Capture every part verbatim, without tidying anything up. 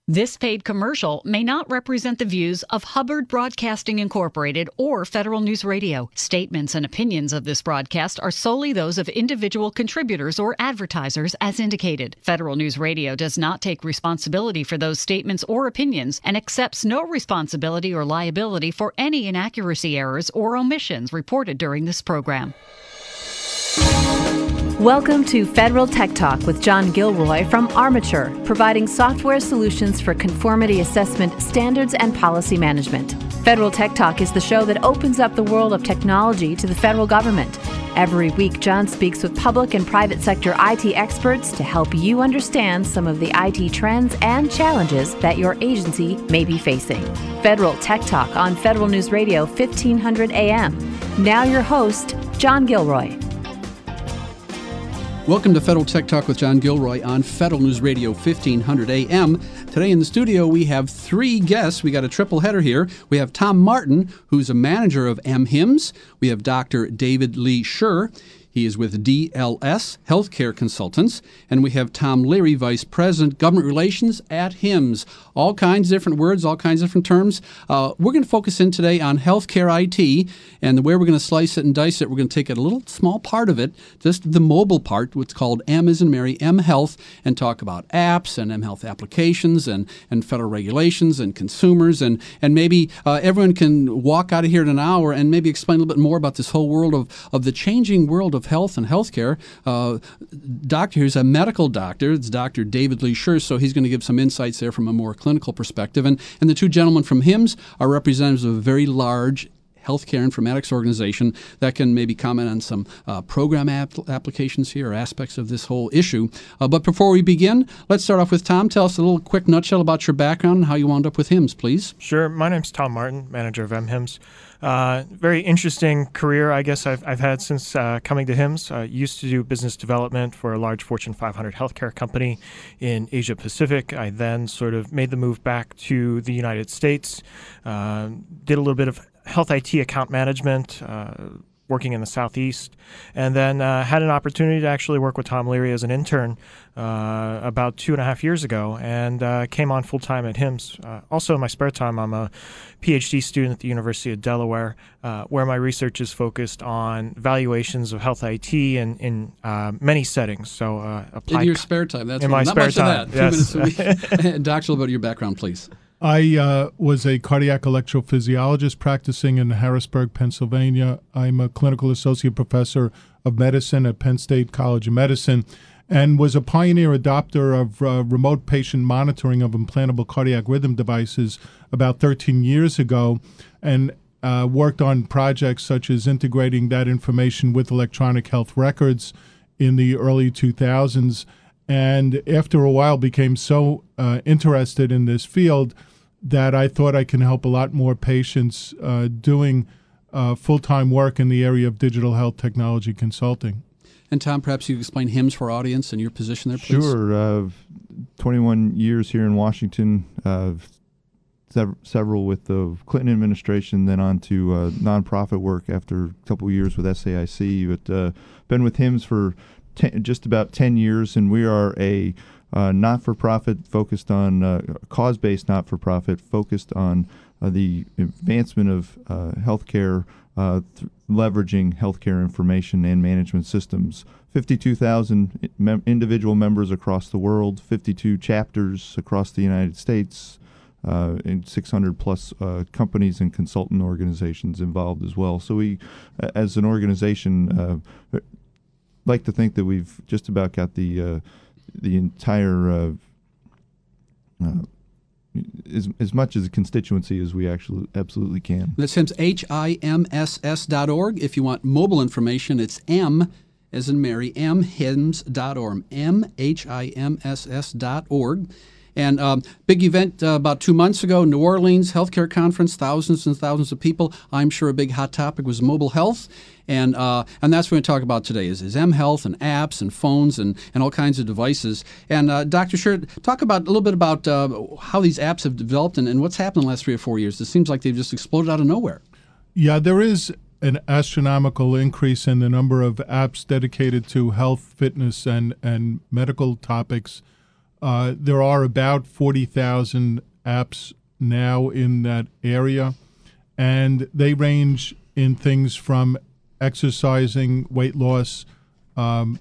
This paid commercial may not represent the views of Hubbard Broadcasting Incorporated or Federal News Radio. Statements and opinions of this broadcast are solely those of individual contributors or advertisers as indicated. Federal News Radio does not take responsibility for those statements or opinions and accepts no responsibility or liability for any inaccuracy, errors, or omissions reported during this program. Welcome to Federal Tech Talk with John Gilroy from Armature, providing software solutions for conformity assessment, standards, and policy management. Federal Tech Talk is the show that opens up the world of technology to the federal government. Every week, John speaks with public and private sector I T experts to help you understand some of the I T trends and challenges that your agency may be facing. Federal Tech Talk on Federal News Radio fifteen hundred A M. Now your host, John Gilroy. Welcome to Federal Tech Talk with John Gilroy on Federal News Radio fifteen hundred A M. Today in the studio we have three guests. We got a triple header here. We have Tom Martin, who's a manager of M HIMSS. We have Doctor David Lee Scher. He is with D L S Healthcare Consultants. And we have Tom Leary, Vice President, Government Relations at HIMSS. All kinds of different words, all kinds of different terms. Uh, we're going to focus in today on healthcare I T, and the way we're going to slice it and dice it, we're going to take a little small part of it, just the mobile part, what's called M as in Mary, M Health, and talk about apps and M Health applications and, and federal regulations and consumers, and, and maybe uh, everyone can walk out of here in an hour and maybe explain a little bit more about this whole world of, of the changing world of health and healthcare. Uh, doctor here's a medical doctor. It's Doctor David Lee Scher, so he's going to give some insights there from a more clinical perspective. And, and the two gentlemen from HIMSS are representatives of a very large healthcare informatics organization that can maybe comment on some uh, program ap- applications here or aspects of this whole issue. Uh, but before we begin, let's start off with Tom. Tell us a little quick nutshell about your background and how you wound up with HIMSS, please. Sure. My name's Tom Martin, manager of M HIMSS. Uh, very interesting career, I guess, I've, I've had since uh, coming to HIMSS. I uh, used to do business development for a large Fortune five hundred healthcare company in Asia Pacific. I then sort of made the move back to the United States, uh, did a little bit of health I T account management, uh, working in the Southeast, and then uh, had an opportunity to actually work with Tom Leary as an intern uh, about two and a half years ago, and uh, came on full-time at HIMSS. Uh, also, in my spare time, I'm a P H D student at the University of Delaware, uh, where my research is focused on valuations of health I T in, in uh, many settings. So, uh, applied in your spare time, that's in right. my Not spare much time. Of that. Yes. Two minutes a week. Doctor, a little bit of your background, please. I uh, was a cardiac electrophysiologist practicing in Harrisburg, Pennsylvania. I'm a clinical associate professor of medicine at Penn State College of Medicine and was a pioneer adopter of uh, remote patient monitoring of implantable cardiac rhythm devices about thirteen years ago, and uh, worked on projects such as integrating that information with electronic health records in the early two thousands. And after a while became so uh, interested in this field that I thought I can help a lot more patients uh, doing uh, full-time work in the area of digital health technology consulting. And Tom, perhaps you could explain HIMSS for our audience and your position there, please. Sure. Uh, twenty-one years here in Washington, uh, sev- several with the Clinton administration, then on to uh, nonprofit work after a couple of years with S A I C. But uh, been with HIMSS for ten, just about ten years, and we are a uh, not-for-profit focused on, uh, cause-based not-for-profit focused on uh, the advancement of uh, healthcare, uh, th- leveraging healthcare information and management systems. fifty-two thousand mem- individual members across the world, fifty-two chapters across the United States, uh, and six hundred plus uh, companies and consultant organizations involved as well. So we, as an organization, uh, like to think that we've just about got the uh, the entire uh, uh, as as much as a constituency as we actually absolutely can. That's HIMSS, H I M S S dot org. If you want mobile information, it's M as in Mary, M HIMSS dot org, M H I M S S dot org. And um, big event uh, about two months ago, New Orleans Healthcare Conference, thousands and thousands of people. I'm sure a big hot topic was mobile health. And uh, and that's what we're going to talk about today is, is M Health and apps and phones and, and all kinds of devices. And uh, Doctor Scher, talk about a little bit about uh, how these apps have developed and, and what's happened in the last three or four years. It seems like they've just exploded out of nowhere. Yeah, there is an astronomical increase in the number of apps dedicated to health, fitness, and, and medical topics. Uh, there are about forty thousand apps now in that area, and they range in things from exercising, weight loss, um,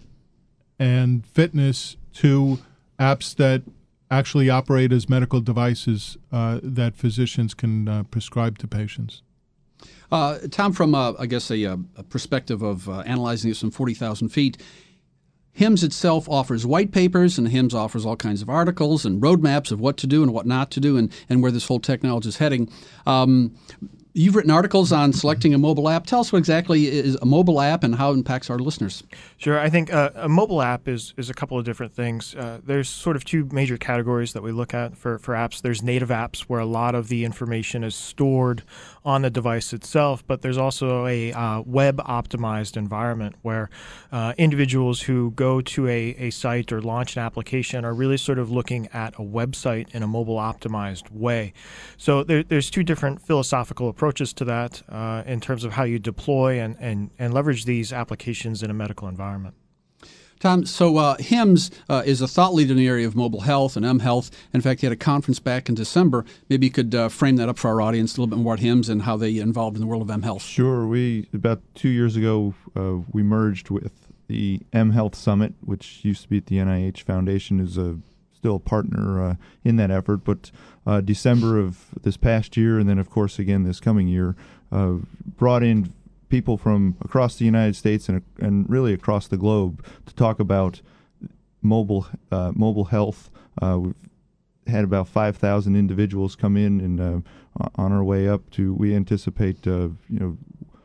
and fitness to apps that actually operate as medical devices uh, that physicians can uh, prescribe to patients. Uh, Tom, from, uh, I guess, a, a perspective of uh, analyzing this from forty thousand feet, HIMSS itself offers white papers, and HIMSS offers all kinds of articles and roadmaps of what to do and what not to do and, and where this whole technology is heading. Um, You've written articles on selecting a mobile app. Tell us what exactly is a mobile app and how it impacts our listeners. Sure. I think uh, a mobile app is, is a couple of different things. Uh, there's sort of two major categories that we look at for, for apps. There's native apps where a lot of the information is stored on the device itself, but there's also a uh, web-optimized environment where uh, individuals who go to a, a site or launch an application are really sort of looking at a website in a mobile-optimized way. So there, there's two different philosophical approaches approaches to that uh, in terms of how you deploy and, and, and leverage these applications in a medical environment. Tom, so uh, HIMSS uh, is a thought leader in the area of mobile health and mHealth. In fact, you had a conference back in December. Maybe you could uh, frame that up for our audience a little bit more at HIMSS and how they involved in the world of mHealth. Sure. We about two years ago uh, we merged with the mHealth Summit, which used to be at the N I H Foundation, is a still a partner uh, in that effort, but uh, December of this past year, and then of course again this coming year, uh, brought in people from across the United States and and really across the globe to talk about mobile uh, mobile health. Uh, we've had about five thousand individuals come in, and uh, on our way up to, we anticipate uh, you know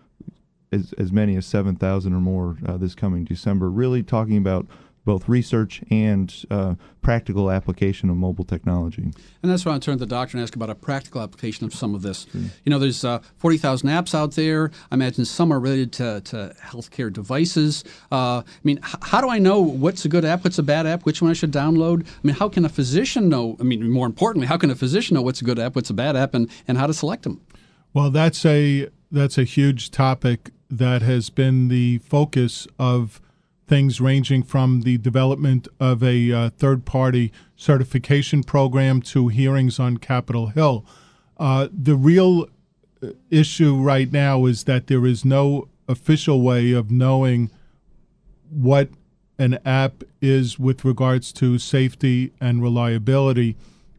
as as many as seven thousand or more uh, this coming December. Really talking about both research and uh, practical application of mobile technology. And that's why I turned to the doctor and asked about a practical application of some of this. Sure. You know, there's uh, forty thousand apps out there. I imagine some are related to, to healthcare devices. Uh, I mean, h- how do I know what's a good app, what's a bad app, which one I should download? I mean, how can a physician know? I mean, more importantly, how can a physician know what's a good app, what's a bad app, and, and how to select them? Well, that's a that's a huge topic that has been the focus of things ranging from the development of a uh, third-party certification program to hearings on Capitol Hill. Uh, the real issue right now is that there is no official way of knowing what an app is with regards to safety and reliability.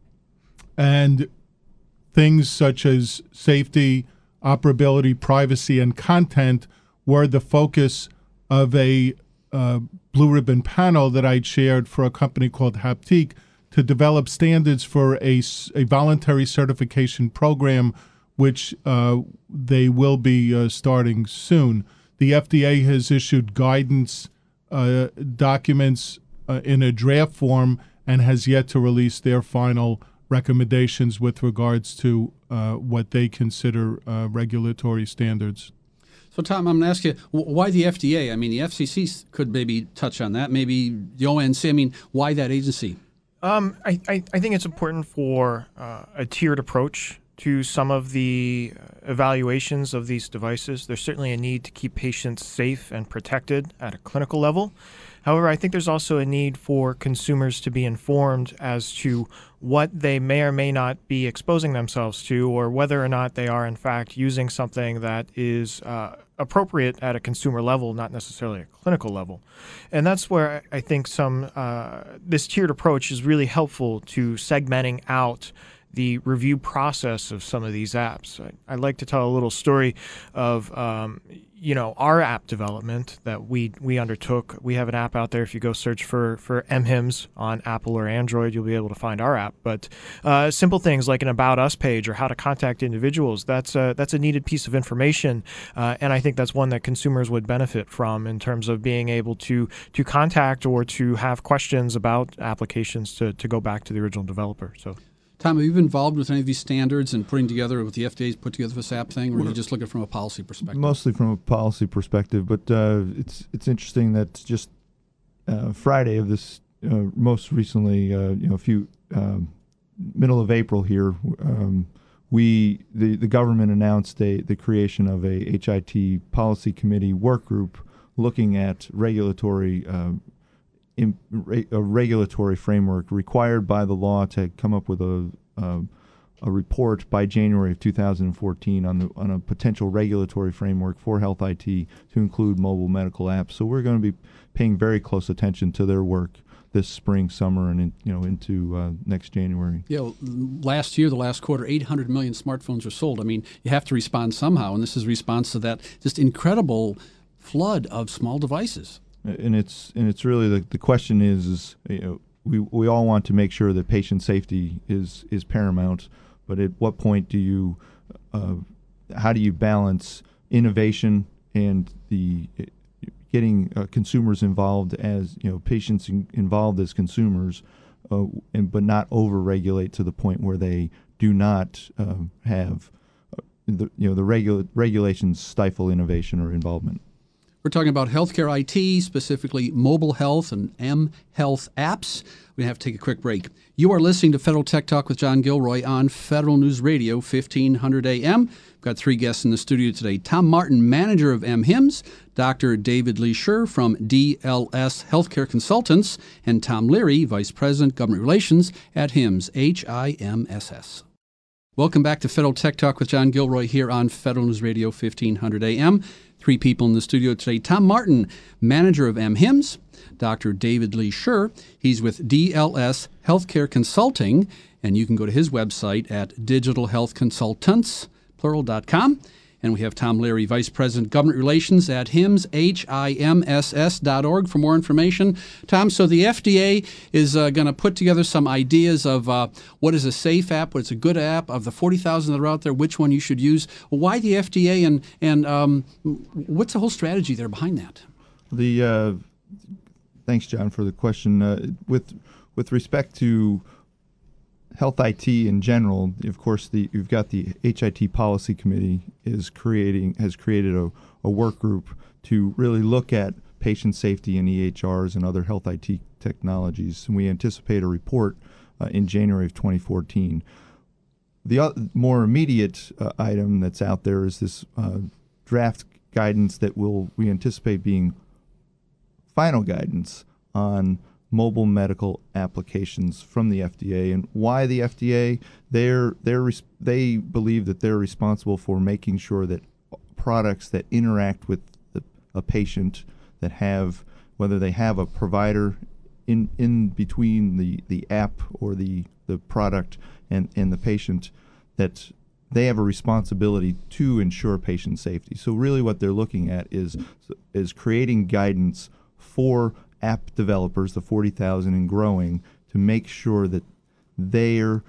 And things such as safety, operability, privacy, and content were the focus of a Uh, blue ribbon panel that I chaired for a company called Haptique to develop standards for a, a voluntary certification program, which uh, they will be uh, starting soon. The F D A has issued guidance uh, documents uh, in a draft form and has yet to release their final recommendations with regards to uh, what they consider uh, regulatory standards. So, Tom, I'm going to ask you, why the F D A? I mean, the F C C could maybe touch on that, maybe the O N C. I mean, why that agency? Um, I, I, I think it's important for uh, a tiered approach to some of the evaluations of these devices. There's certainly a need to keep patients safe and protected at a clinical level. However, I think there's also a need for consumers to be informed as to what they may or may not be exposing themselves to, or whether or not they are in fact using something that is uh, appropriate at a consumer level, not necessarily a clinical level. And that's where I think some uh, this tiered approach is really helpful to segmenting out the review process of some of these apps. I, I'd like to tell a little story of, um, you know, our app development that we we undertook. We have an app out there. If you go search for, for mHIMSS on Apple or Android, you'll be able to find our app. But uh, simple things like an About Us page or how to contact individuals, that's a, that's a needed piece of information. Uh, and I think that's one that consumers would benefit from in terms of being able to to contact or to have questions about applications to, to go back to the original developer. So. Tom, have you been involved with any of these standards and putting together what the F D A's put together this app thing, or are you just looking from a policy perspective? Mostly from a policy perspective, but uh, it's it's interesting that just uh, Friday of this, uh, most recently, uh, you know, a few um, middle of April here, um, we the, the government announced a, the creation of a H I T policy committee work group looking at regulatory uh, in, re, a regulatory framework required by the law to come up with a uh, a report by January of two thousand fourteen on the on a potential regulatory framework for health I T to include mobile medical apps. So we're going to be paying very close attention to their work this spring, summer, and in, you know into uh, next January. Yeah, well, last year, the last quarter, eight hundred million smartphones were sold. I mean, you have to respond somehow, and this is a response to that just incredible flood of small devices. And it's and it's really the the question is is you know we we all want to make sure that patient safety is is paramount. But at what point do you, uh, how do you balance innovation and the uh, getting uh, consumers involved as, you know, patients in, involved as consumers, uh, and but not over-regulate to the point where they do not uh, have, uh, the, you know, the regula- regulations stifle innovation or involvement. We're talking about healthcare I T, specifically mobile health and mHealth apps. We have to take a quick break. You are listening to Federal Tech Talk with John Gilroy on Federal News Radio, fifteen hundred A M. We've got three guests in the studio today. Tom Martin, manager of mHIMSS, Doctor David Lee Scher from D L S Healthcare Consultants, and Tom Leary, Vice President, Government Relations at HIMSS, H I M S S. Welcome back to Federal Tech Talk with John Gilroy here on Federal News Radio, fifteen hundred A M. Three people in the studio today. Tom Martin, manager of mHIMSS, Doctor David Lee Scher. He's with D L S Healthcare Consulting, and you can go to his website at digital health consultants plural dot com. And we have Tom Leary, Vice President, Government Relations at HIMSS, H I M S S dot org for more information. Tom, so the F D A is uh, going to put together some ideas of uh, what is a safe app, what's a good app, of the forty thousand that are out there, which one you should use. Why the F D A, and, and um, what's the whole strategy there behind that? The uh, Thanks, John, for the question. Uh, with with respect to health I T in general, of course, the you've got the H I T Policy Committee is creating has created a, a work group to really look at patient safety in E H Rs and other health I T technologies, and we anticipate a report uh, in January of twenty fourteen. The uh, more immediate uh, item that's out there is this uh, draft guidance that will we anticipate being final guidance on mobile medical applications from the F D A. And why the F D A? They're, they're, they believe that they're responsible for making sure that products that interact with the, a patient, that have, whether they have a provider in, in between the, the app or the, the product and, and the patient, that they have a responsibility to ensure patient safety. So really what they're looking at is, is creating guidance for app developers, the forty thousand and growing, to make sure that they're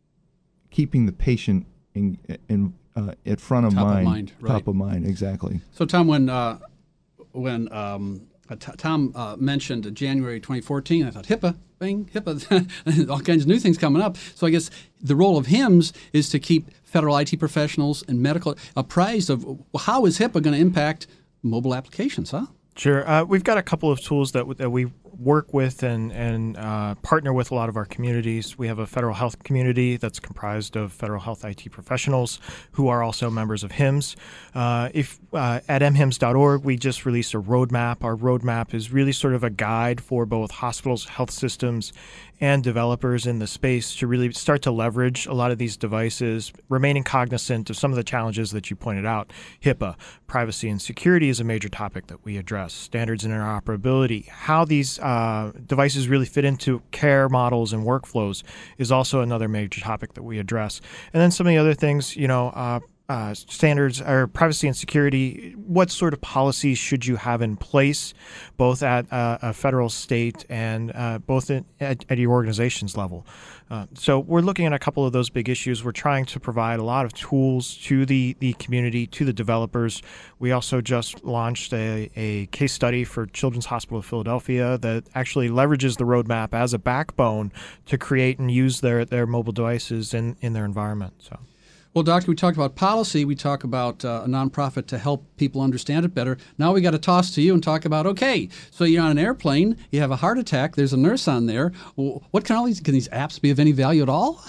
keeping the patient in, in uh, at front of top mind, of mind, right. top of mind, exactly. So, Tom, when uh, when um, uh, t- Tom uh, mentioned January twenty fourteen, I thought HIPAA, bing, HIPAA, all kinds of new things coming up. So, I guess the role of HIMSS is to keep federal I T professionals and medical apprised of how is HIPAA going to impact mobile applications, huh? Sure. Uh, we've got a couple of tools that, w- that we work with and, and uh, partner with a lot of our communities. We have a federal health community that's comprised of federal health I T professionals who are also members of HIMSS. Uh, if uh, at m hims dot org, we just released a roadmap. Our roadmap is really sort of a guide for both hospitals, health systems, and developers in the space to really start to leverage a lot of these devices, remaining cognizant of some of the challenges that you pointed out. HIPAA, privacy and security is a major topic that we address. Standards and interoperability, how these uh, devices really fit into care models and workflows is also another major topic that we address. And then some of the other things, you know, uh, Uh, standards or privacy and security, what sort of policies should you have in place, both at uh, a federal, state, and uh, both in, at, at your organization's level. Uh, so we're looking at a couple of those big issues. We're trying to provide a lot of tools to the, the community, to the developers. We also just launched a, a case study for Children's Hospital of Philadelphia that actually leverages the roadmap as a backbone to create and use their, their mobile devices in, in their environment. So. Well, Doctor, we talked about policy. We talk about uh, a nonprofit to help people understand it better. Now we got to toss to you and talk about, okay, so you're on an airplane, you have a heart attack, there's a nurse on there. What can all these, can these apps be of any value at all?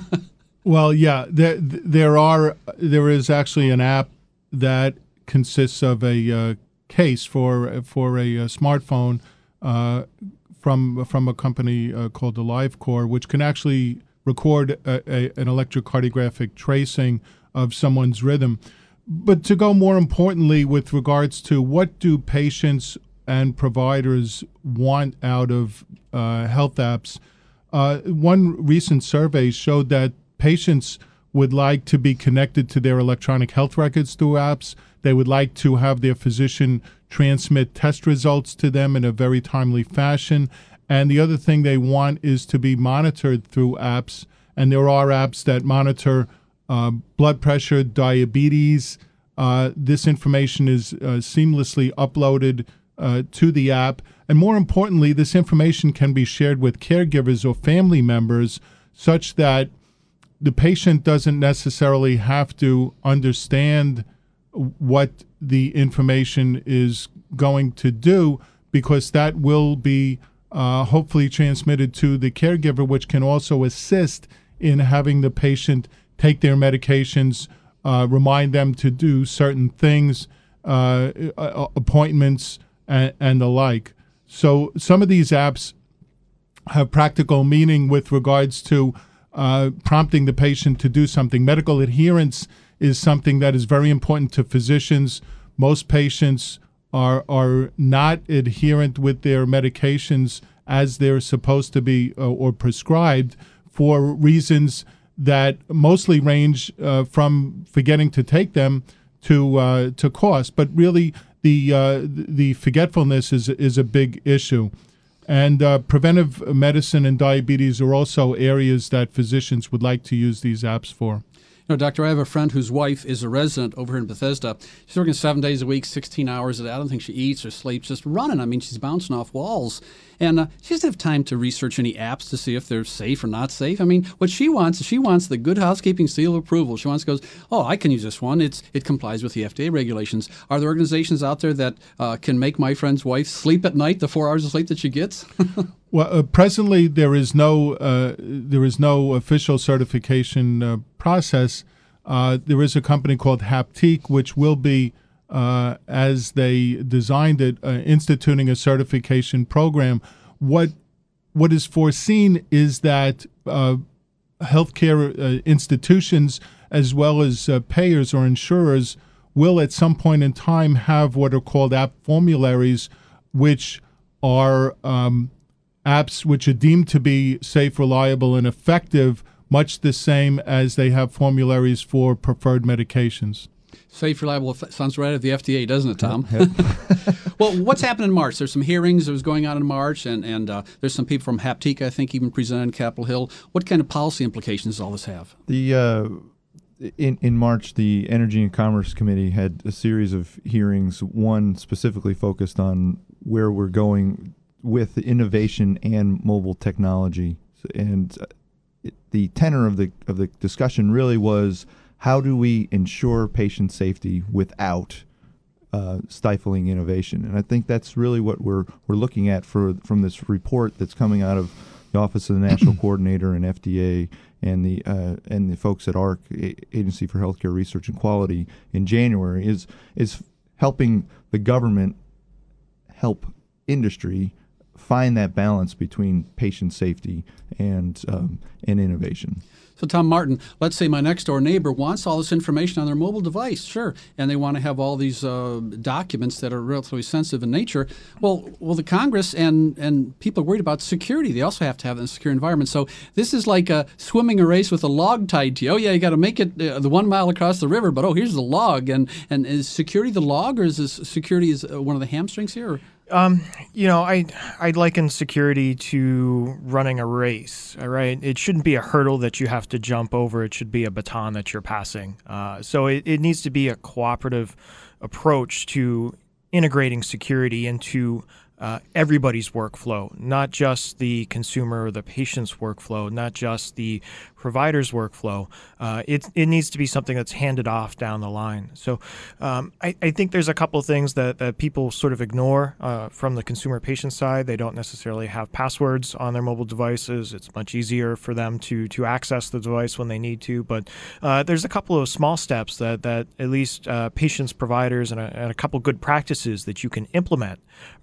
Well, yeah, there there are there is actually an app that consists of a uh, case for for a, a smartphone uh, from from a company uh, called AliveCor, which can actually record a, a, an electrocardiographic tracing of someone's rhythm. But to go more importantly with regards to what do patients and providers want out of uh, health apps, uh, one recent survey showed that patients would like to be connected to their electronic health records through apps. They would like to have their physician transmit test results to them in a very timely fashion. And the other thing they want is to be monitored through apps. And there are apps that monitor uh, blood pressure, diabetes. Uh, this information is uh, seamlessly uploaded uh, to the app. And more importantly, this information can be shared with caregivers or family members such that the patient doesn't necessarily have to understand what the information is going to do, because that will be uh, hopefully transmitted to the caregiver, which can also assist in having the patient take their medications, uh, remind them to do certain things, uh, appointments, and, and the like. So some of these apps have practical meaning with regards to uh, prompting the patient to do something. Medical adherence is something that is very important to physicians. Most patients are are not adherent with their medications as they're supposed to be uh, or prescribed for reasons that mostly range uh, from forgetting to take them to uh, to cost. But really, the uh, the forgetfulness is is a big issue. And uh, preventive medicine and diabetes are also areas that physicians would like to use these apps for. You know, Doctor, I have a friend whose wife is a resident over here in Bethesda. She's working seven days a week, sixteen hours a day. I don't think she eats or sleeps, just running. I mean, she's bouncing off walls. And uh, she doesn't have time to research any apps to see if they're safe or not safe. I mean, what she wants is she wants the good housekeeping seal of approval. She wants goes, oh, I can use this one. It's It complies with the F D A regulations. Are there organizations out there that uh, can make my friend's wife sleep at night, the four hours of sleep that she gets? Well, uh, presently there is no uh, there is no official certification uh, process. Uh, there is a company called Haptique, which will be, uh, as they designed it, uh, instituting a certification program. What what is foreseen is that uh, healthcare uh, institutions, as well as uh, payers or insurers, will at some point in time have what are called app formularies, which are um, apps which are deemed to be safe, reliable, and effective, much the same as they have formularies for preferred medications. Safe, reliable, sounds right at the F D A, doesn't it, Tom? Yep. Well, what's happening in March? There's some hearings that was going on in March, and, and uh, there's some people from Haptique, I think, even presented in Capitol Hill. What kind of policy implications does all this have? The uh, in, in March, the Energy and Commerce Committee had a series of hearings, one specifically focused on where we're going with innovation and mobile technology. And uh, the tenor of the of the discussion really was, how do we ensure patient safety without uh, stifling innovation? And I think that's really what we're we're looking at for from this report that's coming out of the Office of the National Coordinator and F D A and the uh, and the folks at A R C, Agency for Healthcare Research and Quality, in January, is is helping the government help industry find that balance between patient safety and um, and innovation. So, Tom Martin, let's say my next-door neighbor wants all this information on their mobile device, sure, and they want to have all these uh, documents that are relatively sensitive in nature. Well, well, the Congress and, and people are worried about security. They also have to have a secure environment. So this is like uh, swimming a race with a log tied to you. Oh, yeah, you got to make it uh, the one mile across the river, but oh, here's the log. And, and is security the log, or is this security is one of the hamstrings here? Or? Um, you know, I I'd liken security to running a race. All right, it shouldn't be a hurdle that you have to jump over. It should be a baton that you're passing. Uh, so it, it needs to be a cooperative approach to integrating security into uh, everybody's workflow, not just the consumer or the patient's workflow, not just the provider's workflow. Uh, it it needs to be something that's handed off down the line. So um, I, I think there's a couple of things that, that people sort of ignore uh, from the consumer patient side. They don't necessarily have passwords on their mobile devices. It's much easier for them to to access the device when they need to. But uh, there's a couple of small steps that, that at least uh, patients, providers, and a, and a couple good practices that you can implement around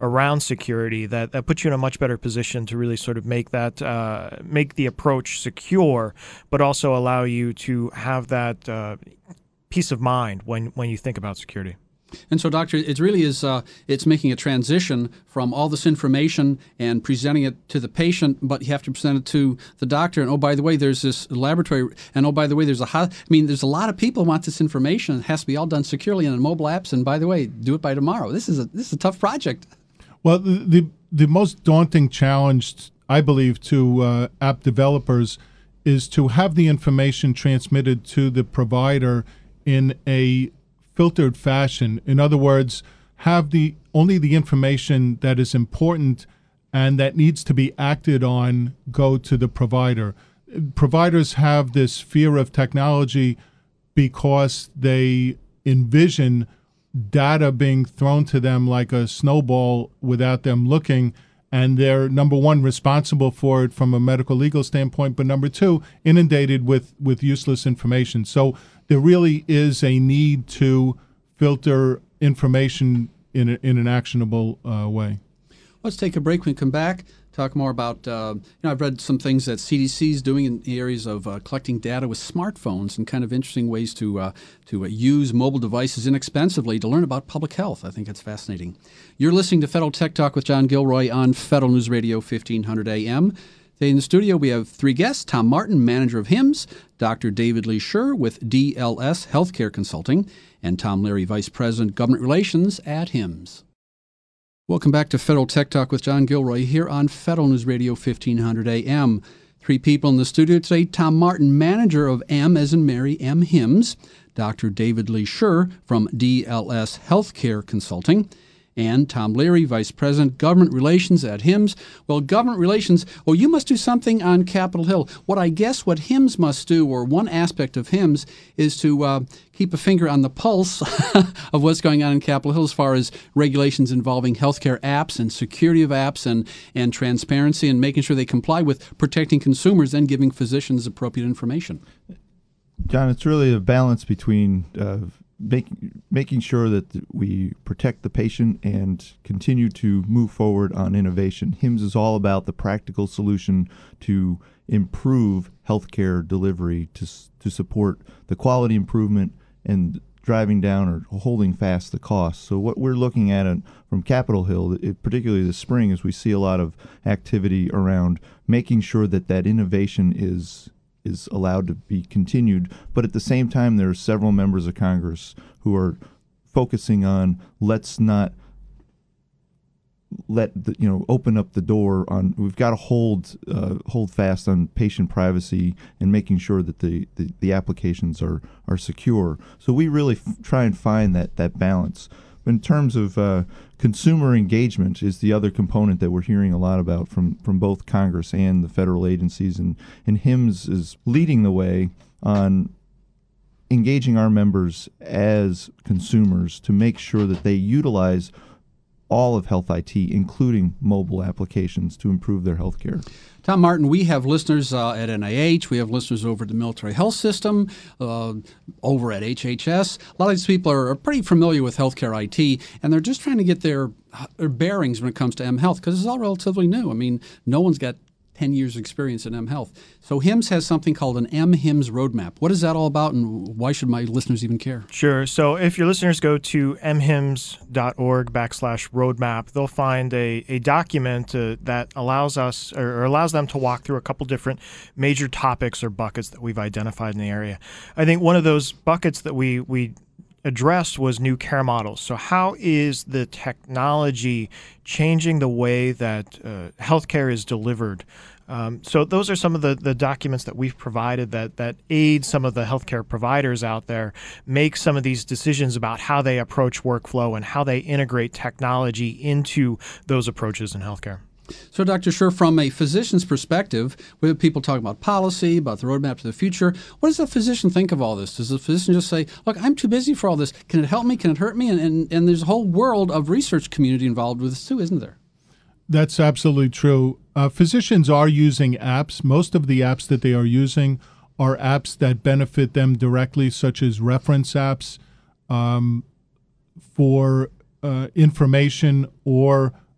security that, that puts you in a much better position to really sort of make that uh, make the approach secure, but also allow you to have that uh, peace of mind when, when you think about security. And so, Doctor, it really is, uh, it's making a transition from all this information and presenting it to the patient, but you have to present it to the doctor. And, oh, by the way, there's this laboratory. And, oh, by the way, there's a, I mean, there's a lot of people who want this information. It has to be all done securely in mobile apps. And, by the way, do it by tomorrow. This is a, this is a tough project. Well, the, the, the most daunting challenge, I believe, to uh, app developers is to have the information transmitted to the provider in a filtered fashion. In other words, have the only the information that is important and that needs to be acted on go to the provider. Providers have this fear of technology because they envision data being thrown to them like a snowball without them looking, and they're, number one, responsible for it from a medical legal standpoint, but number two, inundated with, with useless information. So there really is a need to filter information in, a, in an actionable uh, way. Let's take a break. When we come back, talk more about, uh, you know, I've read some things that C D C is doing in the areas of uh, collecting data with smartphones and kind of interesting ways to, uh, to uh, use mobile devices inexpensively to learn about public health. I think it's fascinating. You're listening to Federal Tech Talk with John Gilroy on Federal News Radio fifteen hundred A M. Today in the studio, we have three guests: Tom Martin, manager of HIMSS; Doctor David Lee Scher with D L S Healthcare Consulting; and Tom Leary, Vice President, Government Relations at HIMSS. Welcome back to Federal Tech Talk with John Gilroy here on Federal News Radio fifteen hundred A M. Three people in the studio today: Tom Martin, manager of M as in Mary, M HIMSS; Doctor David Lee Scher from D L S Healthcare Consulting; and Tom Leary, Vice President, Government Relations at HIMSS. Well, Government Relations, oh, you must do something on Capitol Hill. What I guess what HIMSS must do, or one aspect of HIMSS, is to uh, keep a finger on the pulse of what's going on in Capitol Hill as far as regulations involving healthcare apps and security of apps and, and transparency and making sure they comply with protecting consumers and giving physicians appropriate information. John, it's really a balance between uh, making making sure that we protect the patient and continue to move forward on innovation. HIMSS is all about the practical solution to improve healthcare delivery to to support the quality improvement and driving down or holding fast the costs. So what we're looking at from Capitol Hill, it, particularly this spring, is we see a lot of activity around making sure that that innovation is is allowed to be continued. But at the same time, there are several members of Congress who are focusing on let's not let the, you know open up the door on. We've got to hold uh, hold fast on patient privacy and making sure that the, the, the applications are are secure. So we really f- try and find that that balance. In terms of uh, consumer engagement is the other component that we're hearing a lot about from, from both Congress and the federal agencies, and, and HIMSS is leading the way on engaging our members as consumers to make sure that they utilize all of health I T, including mobile applications, to improve their health care. Tom Martin, we have listeners uh, at N I H, we have listeners over at the Military Health System, uh, over at H H S. A lot of these people are, are pretty familiar with healthcare I T, and they're just trying to get their, their bearings when it comes to mHealth, because it's all relatively new. I mean, no one's got ten years experience in mHealth. So HIMSS has something called an mHIMSS roadmap. What is that all about, and why should my listeners even care? Sure. So if your listeners go to mhims.org backslash roadmap, they'll find a, a document uh, that allows us or, or allows them to walk through a couple different major topics or buckets that we've identified in the area. I think one of those buckets that we we addressed was new care models. So how is the technology changing the way that uh, healthcare is delivered? Um, so those are some of the, the documents that we've provided that, that aid some of the healthcare providers out there make some of these decisions about how they approach workflow and how they integrate technology into those approaches in healthcare. So, Doctor Scher, from a physician's perspective, we have people talking about policy, about the roadmap to the future. What does a physician think of all this? Does the physician just say, look, I'm too busy for all this. Can it help me? Can it hurt me? And, and, and there's a whole world of research community involved with this too, isn't there? That's absolutely true. Uh, physicians are using apps. Most of the apps that they are using are apps that benefit them directly, such as reference apps um, for uh, information or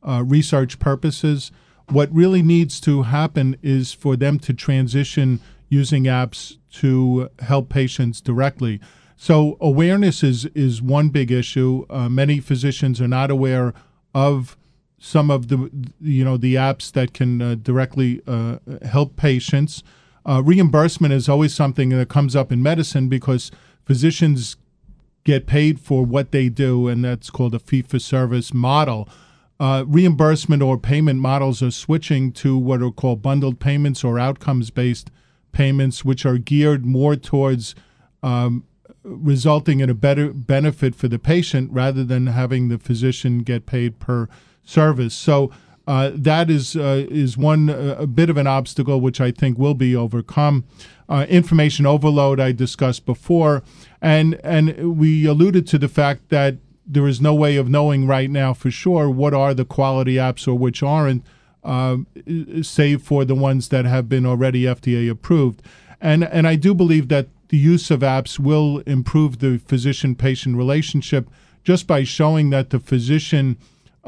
uh, research purposes. What really needs to happen is for them to transition using apps to help patients directly. So awareness is is one big issue. Uh, many physicians are not aware of some of the you know the apps that can uh, directly uh, help patients. Uh, reimbursement is always something that comes up in medicine because physicians get paid for what they do, and that's called a fee-for-service model. Uh, reimbursement or payment models are switching to what are called bundled payments or outcomes-based payments, which are geared more towards um, resulting in a better benefit for the patient rather than having the physician get paid per service. So uh, that is uh, is one uh, a bit of an obstacle which I think will be overcome. Uh, information overload I discussed before, and and we alluded to the fact that there is no way of knowing right now for sure what are the quality apps or which aren't, uh, save for the ones that have been already F D A approved. And and I do believe that the use of apps will improve the physician-patient relationship just by showing that the physician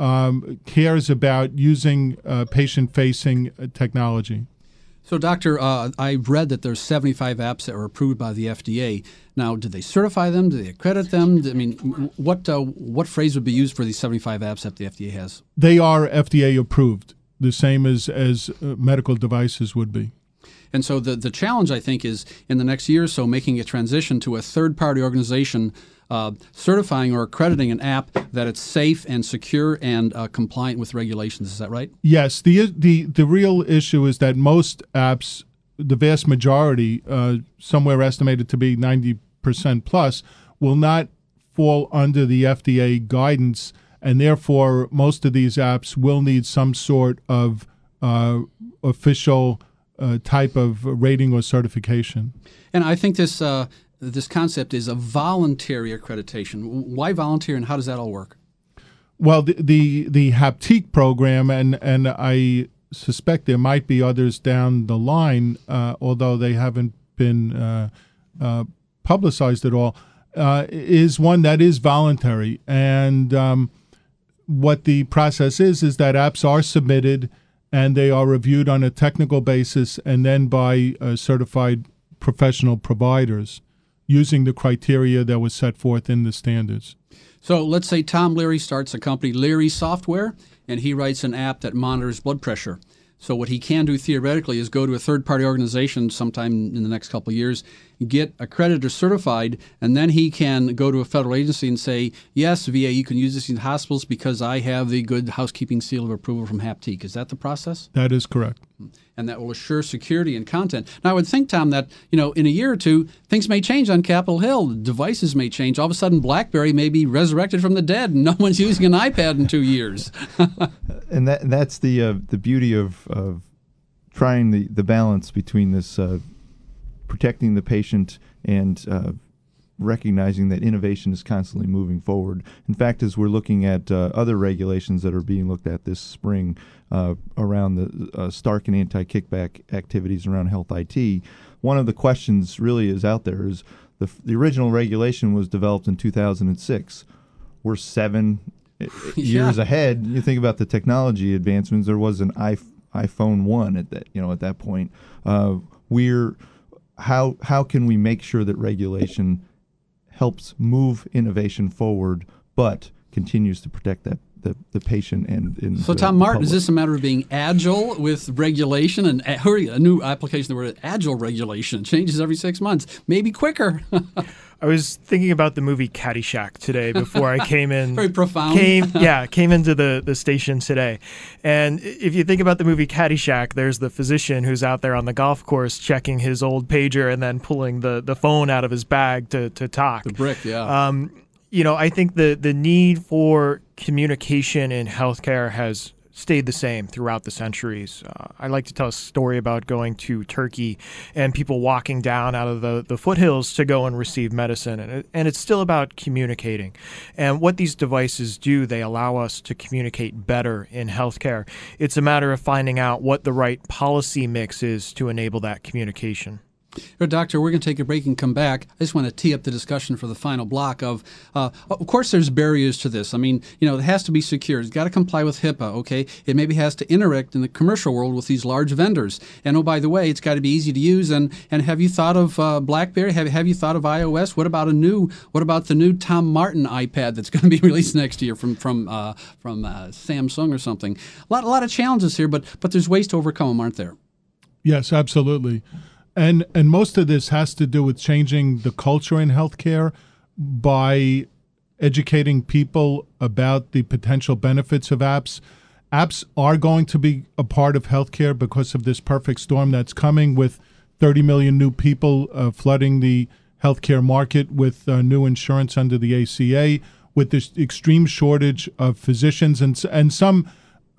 um, cares about using uh, patient-facing technology. So, Doctor, uh, I've read that there's seventy-five apps that were approved by the F D A. Now, do they certify them? Do they accredit them? I mean, what uh, what phrase would be used for these seventy-five apps that the F D A has? They are F D A approved, the same as, as uh, medical devices would be. And so the, the challenge, I think, is in the next year or so making a transition to a third-party organization uh, certifying or accrediting an app that it's safe and secure and uh, compliant with regulations. Is that right? Yes. The, the, the real issue is that most apps, the vast majority, uh, somewhere estimated to be ninety percent plus, will not fall under the F D A guidance, and therefore most of these apps will need some sort of uh, official Uh, type of rating or certification. And I think this uh, this concept is a voluntary accreditation. Why voluntary, and how does that all work? Well, the the, the Haptique program, and, and I suspect there might be others down the line, uh, although they haven't been uh, uh, publicized at all, uh, is one that is voluntary. And um, what the process is, is that apps are submitted and they are reviewed on a technical basis and then by uh, certified professional providers using the criteria that was set forth in the standards. So let's say Tom Leary starts a company, Leary Software, and he writes an app that monitors blood pressure. So what he can do theoretically is go to a third-party organization sometime in the next couple of years, get accredited or certified, and then he can go to a federal agency and say, yes, V A, you can use this in hospitals because I have the good housekeeping seal of approval from Haptique. Is that the process? That is correct. And that will assure security and content. Now, I would think, Tom, that you know, in a year or two, things may change on Capitol Hill. Devices may change. All of a sudden, BlackBerry may be resurrected from the dead, and no one's using an iPad in two years. And that that's the uh, the beauty of, of trying the, the balance between this uh, protecting the patient and uh, recognizing that innovation is constantly moving forward. In fact, as we're looking at uh, other regulations that are being looked at this spring uh, around the uh, Stark and anti-kickback activities around health I T, one of the questions really is out there is the, the original regulation was developed in two thousand six. We're seven years Yeah. ahead. You think about the technology advancements. There was an iPhone one at that, you know, at that point. Uh, we're how how can we make sure that regulation helps move innovation forward, but continues to protect that the, the patient and, and So, the Tom Martin, public? is this a matter of being agile with regulation and a, hurry, a new application of the word agile regulation? It changes every six months, maybe quicker. I was thinking about the movie Caddyshack today before I came in. Very profound. Came, yeah, came into the, the station today. And if you think about the movie Caddyshack, there's the physician who's out there on the golf course checking his old pager and then pulling the, the phone out of his bag to, to talk. The brick, yeah. Um, you know, I think the, the need for communication in healthcare has stayed the same throughout the centuries. Uh, I like to tell a story about going to Turkey and people walking down out of the, the foothills to go and receive medicine. And, it, and it's still about communicating. And what these devices do, they allow us to communicate better in healthcare. It's a matter of finding out what the right policy mix is to enable that communication. Doctor, we're going to take a break and come back. I just want to tee up the discussion for the final block of, uh, of course, there's barriers to this. I mean, you know, it has to be secure. It's got to comply with HIPAA, okay? It maybe has to interact in the commercial world with these large vendors. And, oh, by the way, it's got to be easy to use. And, and have you thought of uh, BlackBerry? Have, have you thought of iOS? What about a new, what about the new Tom Martin iPad that's going to be released next year from, from, uh, from uh, Samsung or something? A lot, a lot of challenges here, but, but there's ways to overcome them, aren't there? Yes, absolutely. And and most of this has to do with changing the culture in healthcare by educating people about the potential benefits of apps. Apps are going to be a part of healthcare because of this perfect storm that's coming, with thirty million new people uh, flooding the healthcare market with uh, new insurance under the A C A, with this extreme shortage of physicians. And, and some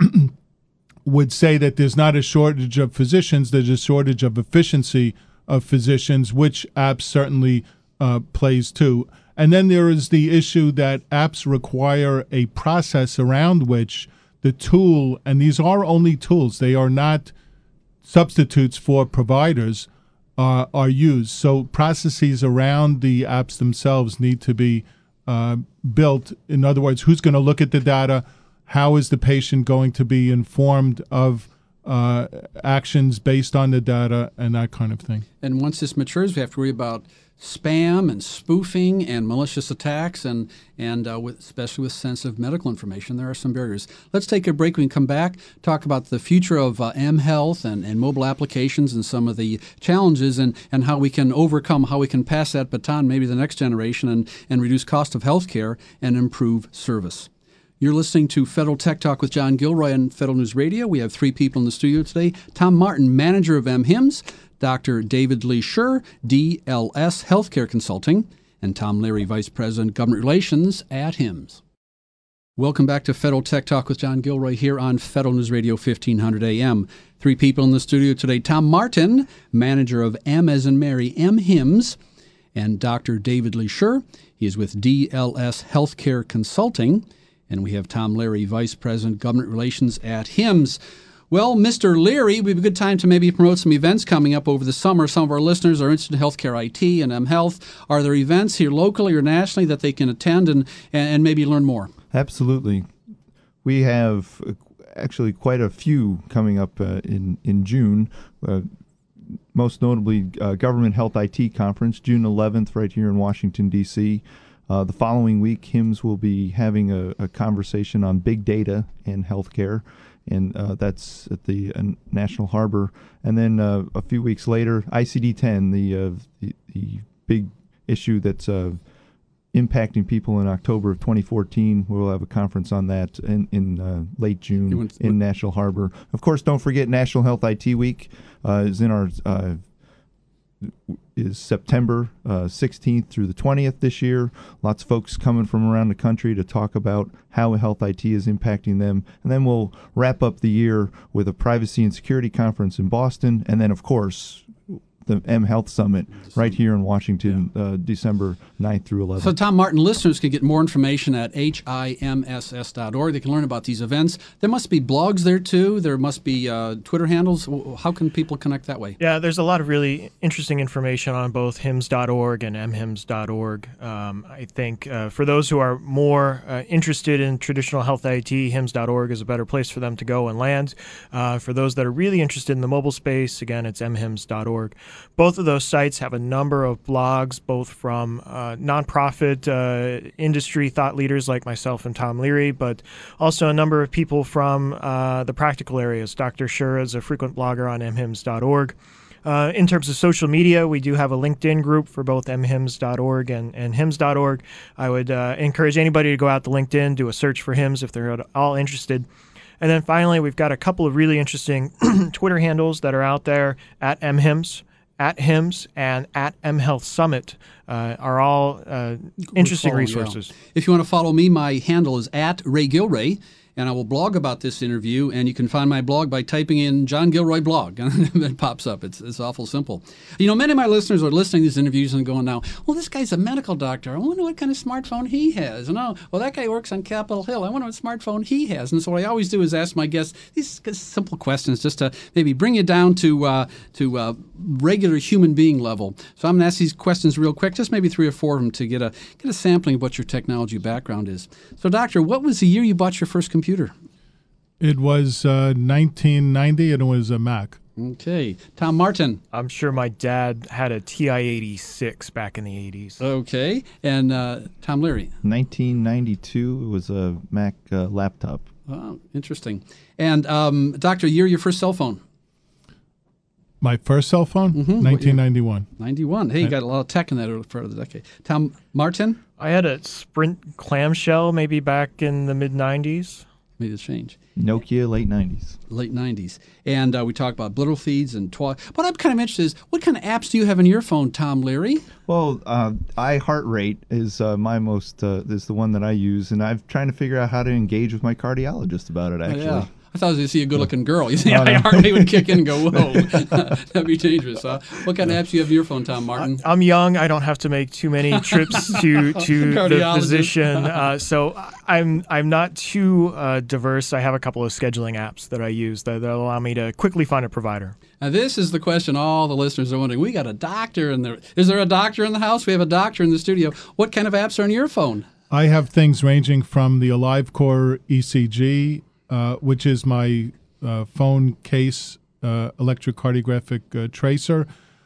would say that there's not a shortage of physicians, there's a shortage of efficiency of physicians, which apps certainly uh, plays to. And then there is the issue that apps require a process around which the tool, and these are only tools, they are not substitutes for providers, uh, are used. So processes around the apps themselves need to be uh, built. In other words, who's going to look at the data? How is the patient going to be informed of uh, actions based on the data and that kind of thing? And once this matures, we have to worry about spam and spoofing and malicious attacks, and and uh, with, especially with sensitive medical information. There are some barriers. Let's take a break. We can come back, talk about the future of uh, mHealth and, and mobile applications and some of the challenges, and, and how we can overcome, how we can pass that baton maybe to the next generation, and, and reduce cost of healthcare and improve service. You're listening to Federal Tech Talk with John Gilroy on Federal News Radio. We have three people in the studio today. Tom Martin, manager of mHIMSS, Doctor David Lee Scher, D L S Healthcare Consulting, and Tom Leary, Vice President, Government Relations at HIMSS. Welcome back to Federal Tech Talk with John Gilroy here on Federal News Radio fifteen hundred A M. Three people in the studio today. Tom Martin, manager of M as in Mary, mHIMSS, and Doctor David Lee Scher. He is with D L S Healthcare Consulting. And we have Tom Leary, Vice President, Government Relations at HIMSS. Well, Mister Leary, we have a good time to maybe promote some events coming up over the summer. Some of our listeners are interested in healthcare I T and mHealth. Are there events here locally or nationally that they can attend and, and maybe learn more? Absolutely. We have actually quite a few coming up uh, in, in June. Uh, most notably, uh, Government Health I T Conference, June eleventh, right here in Washington, D C Uh, the following week, HIMSS will be having a, a conversation on big data and healthcare, and uh, that's at the uh, National Harbor. And then uh, a few weeks later, I C D ten, the, uh, the, the big issue that's uh, impacting people in October of twenty fourteen. We'll have a conference on that in, in uh, late June want, in what? National Harbor. Of course, don't forget National Health I T Week uh, is in our uh, is September uh, sixteenth through the twentieth this year. Lots of folks coming from around the country to talk about how health I T is impacting them. And then we'll wrap up the year with a privacy and security conference in Boston. And then, of course, the mHealth Summit right here in Washington, yeah. uh, December ninth through eleventh. So, Tom Martin, listeners can get more information at H I M S S dot org. They can learn about these events. There must be blogs there, too. There must be uh, Twitter handles. How can people connect that way? Yeah, there's a lot of really interesting information on both hims dot org and m hims dot org. Um, I think uh, for those who are more uh, interested in traditional health I T, hims dot org is a better place for them to go and land. Uh, for those that are really interested in the mobile space, again, it's m hims dot org. Both of those sites have a number of blogs, both from uh, nonprofit uh, industry thought leaders like myself and Tom Leary, but also a number of people from uh, the practical areas. Doctor Scher is a frequent blogger on m hims dot org. Uh, in terms of social media, we do have a LinkedIn group for both m hims dot org and, and hims dot org. I would uh, encourage anybody to go out to LinkedIn, do a search for HIMSS if they're at all interested. And then finally, we've got a couple of really interesting Twitter handles that are out there at mHIMSS, at HIMSS, and at mHealth Summit uh, are all uh, interesting follow, resources. Yeah. If you want to follow me, my handle is at Ray Gilray, and I will blog about this interview, and you can find my blog by typing in John Gilroy blog, and it pops up. It's, it's awful simple. You know, many of my listeners are listening to these interviews and going now, well, this guy's a medical doctor. I wonder what kind of smartphone he has. And oh, well, that guy works on Capitol Hill. I wonder what smartphone he has. And so what I always do is ask my guests these simple questions just to maybe bring you down to uh, to uh, regular human being level. So I'm going to ask these questions real quick, just maybe three or four of them to get a get a sampling of what your technology background is. So, Doctor, what was the year you bought your first computer? It was uh, nineteen ninety, and it was a Mac. Okay. Tom Martin. I'm sure my dad had a T I eighty-six back in the eighties. Okay. And uh, Tom Leary. nineteen ninety-two, it was a Mac uh, laptop. Oh, interesting. And um, Doctor, year your first cell phone? My first cell phone? Mm-hmm. nineteen ninety-one. ninety-one. Hey, you got a lot of tech in that early part of the decade. Tom Martin? I had a Sprint clamshell maybe back in the mid nineties. Made a change. Nokia, late nineties. Late nineties. And uh, we talked about Blittle feeds and twi- what I'm kind of interested is, what kind of apps do you have in your phone, Tom Leary? Well, uh, iHeartRate is uh, my most uh, is the one that I use, and I'm trying to figure out how to engage with my cardiologist about it. Actually, Oh, yeah. I thought you see a good-looking girl. You see, Oh, no. I hardly would kick in and go, whoa, that'd be dangerous. Huh? What kind of apps do you have in your phone, Tom Martin? I'm young. I don't have to make too many trips to to the Cardiologist. physician, uh, so I'm I'm not too uh, diverse. I have a couple of scheduling apps that I use that, that allow me to quickly find a provider. Now, this is the question all the listeners are wondering. We got a doctor in there. Is there a doctor in the house? We have a doctor in the studio. What kind of apps are on your phone? I have things ranging from the AliveCore E C G, uh, which is my uh, phone case uh, electrocardiographic uh, tracer,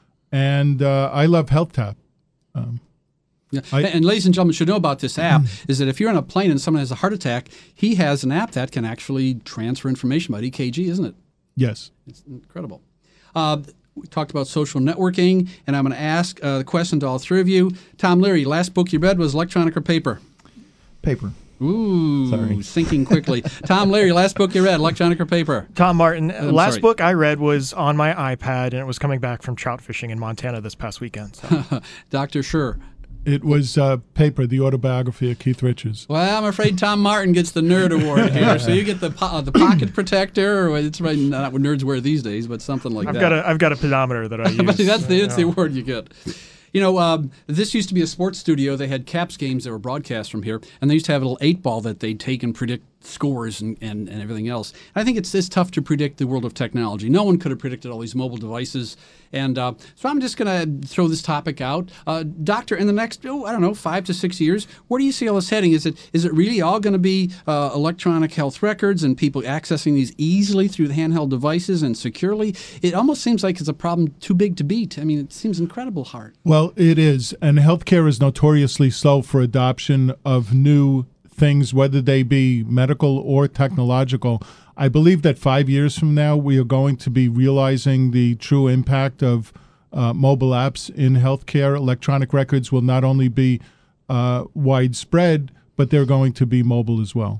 and uh, I love HealthTap. Um, Yeah. I- and ladies and gentlemen should know about this app is that if you're on a plane and someone has a heart attack, he has an app that can actually transfer information about E K G, isn't it? yes. It's incredible. Uh, we talked about social networking, and I'm going to ask uh, the question to all three of you. Tom Leary, last book you read was electronic or paper? Paper. Ooh, Sorry. thinking quickly. Tom Leary, last book you read, electronic or paper? Tom Martin, I'm last sorry. book I read was on my iPad, and it was coming back from trout fishing in Montana this past weekend. So. Doctor Scher. It was uh, Paper, the autobiography of Keith Richards. Well, I'm afraid Tom Martin gets the nerd award here. So you get the po- uh, the pocket protector, or it's right, not what nerds wear these days, but something like I've that. got a I've got a pedometer that I use. But that's the, that's the Yeah. award you get. You know, um, this used to be a sports studio. They had Caps games that were broadcast from here, and they used to have a little eight ball that they'd take and predict scores and, and, and everything else. And I think it's, it's tough to predict the world of technology. No one could have predicted all these mobile devices. And uh, so I'm just going to throw this topic out. Uh, doctor, in the next, oh, I don't know, five to six years, where do you see all this heading? Is it is it really all going to be uh, electronic health records and people accessing these easily through the handheld devices and securely? It almost seems like it's a problem too big to beat. I mean, it seems incredible hard. Well, it is. And healthcare is notoriously slow for adoption of new things, whether they be medical or technological. I believe that five years from now, we are going to be realizing the true impact of uh, mobile apps in healthcare. Electronic records will not only be uh, widespread, but they're going to be mobile as well.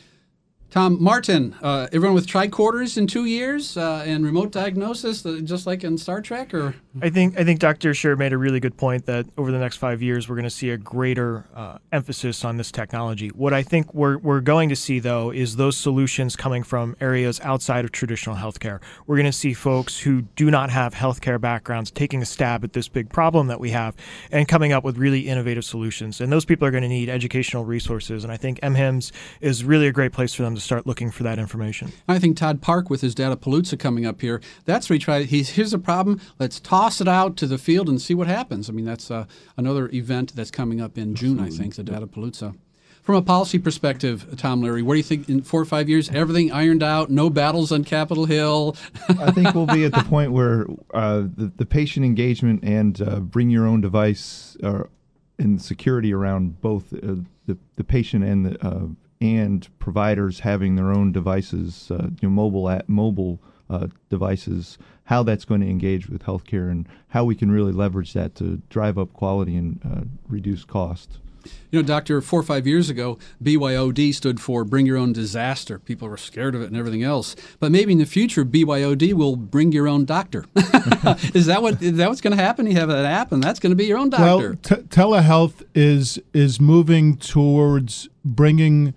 Tom Martin, uh, everyone with tricorders in two years uh, and remote diagnosis, uh, just like in Star Trek, or I think I think Doctor Scher made a really good point that over the next five years we're going to see a greater uh, emphasis on this technology. What I think we're we're going to see though is those solutions coming from areas outside of traditional healthcare. We're going to see folks who do not have healthcare backgrounds taking a stab at this big problem that we have and coming up with really innovative solutions. And those people are going to need educational resources. And I think M HIMSS is really a great place for them to start looking for that information. I think Todd Park with his Datapalooza coming up here, that's where he tried, he's, here's a problem, let's toss it out to the field and see what happens. I mean, that's uh, another event that's coming up in June, I think, the Datapalooza. From a policy perspective, Tom Leary, what do you think in four or five years, everything ironed out, no battles on Capitol Hill? I think we'll be at the point where uh, the, the patient engagement and uh, bring your own device uh, and security around both uh, the, the patient and the uh, and providers having their own devices, uh, you know, mobile at, mobile uh, devices, how that's going to engage with healthcare and how we can really leverage that to drive up quality and uh, reduce cost. You know, Doctor, four or five years ago, B Y O D stood for Bring Your Own Disaster. People were scared of it and everything else. But maybe in the future, B Y O D will bring your own doctor. Is that what is that what's going to happen? You have an app, and that's going to be your own doctor. Well, t- telehealth is is moving towards bringing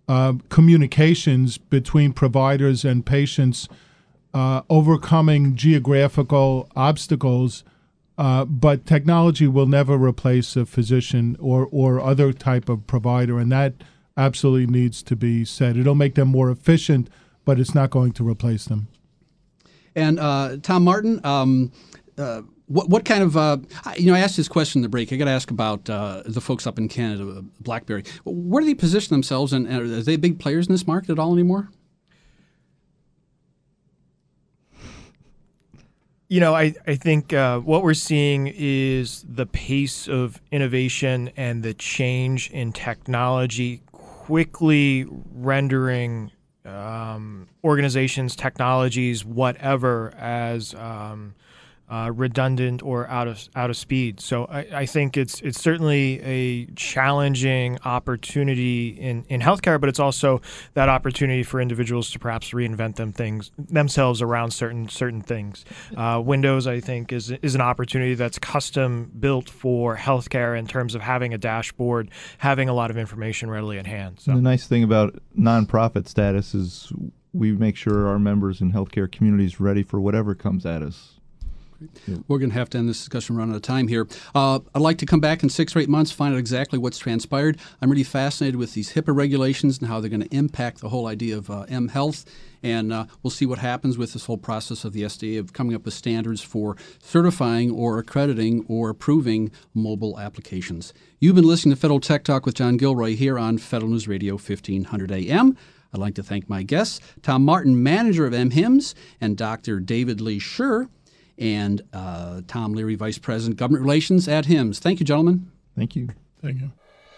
uh, communications between providers and patients, uh, overcoming geographical obstacles. Uh, but technology will never replace a physician or, or other type of provider, and that absolutely needs to be said. It'll make them more efficient, but it's not going to replace them. And uh, Tom Martin, um, uh, what what kind of uh, you know? I asked this question in the break. I got to ask about uh, the folks up in Canada, BlackBerry. Where do they position themselves, and are they big players in this market at all anymore? You know, I, I think uh, what we're seeing is the pace of innovation and the change in technology quickly rendering um, organizations, technologies, whatever, as um, uh, redundant or out of out of speed. So I, I think it's it's certainly a challenging opportunity in, in healthcare, but it's also that opportunity for individuals to perhaps reinvent them things themselves around certain certain things. Uh, Windows, I think, is is an opportunity that's custom built for healthcare in terms of having a dashboard, having a lot of information readily at hand. So the nice thing about nonprofit status is we make sure our members and healthcare communities ready for whatever comes at us. We're going to have to end this discussion. We're running out of time here. Uh, I'd like to come back in six or eight months, find out exactly what's transpired. I'm really fascinated with these HIPAA regulations and how they're going to impact the whole idea of uh, mHealth. And uh, we'll see what happens with this whole process of the S D A of coming up with standards for certifying or accrediting or approving mobile applications. You've been listening to Federal Tech Talk with John Gilroy here on Federal News Radio fifteen hundred A M. I'd like to thank my guests, Tom Martin, manager of mHIMSS, and Doctor David Lee Scher, and uh, Tom Leary, Vice President, Government Relations at HIMSS. Thank you, gentlemen. Thank you. Thank you.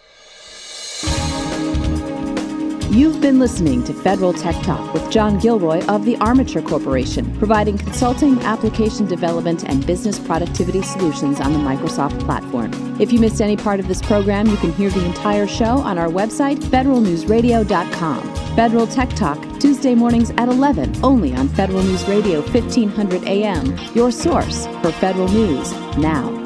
You've been listening to Federal Tech Talk with John Gilroy of the Armature Corporation, providing consulting, application development, and business productivity solutions on the Microsoft platform. If you missed any part of this program, you can hear the entire show on our website, federal news radio dot com. Federal Tech Talk, Tuesday mornings at eleven, only on Federal News Radio fifteen hundred A M, your source for federal news now.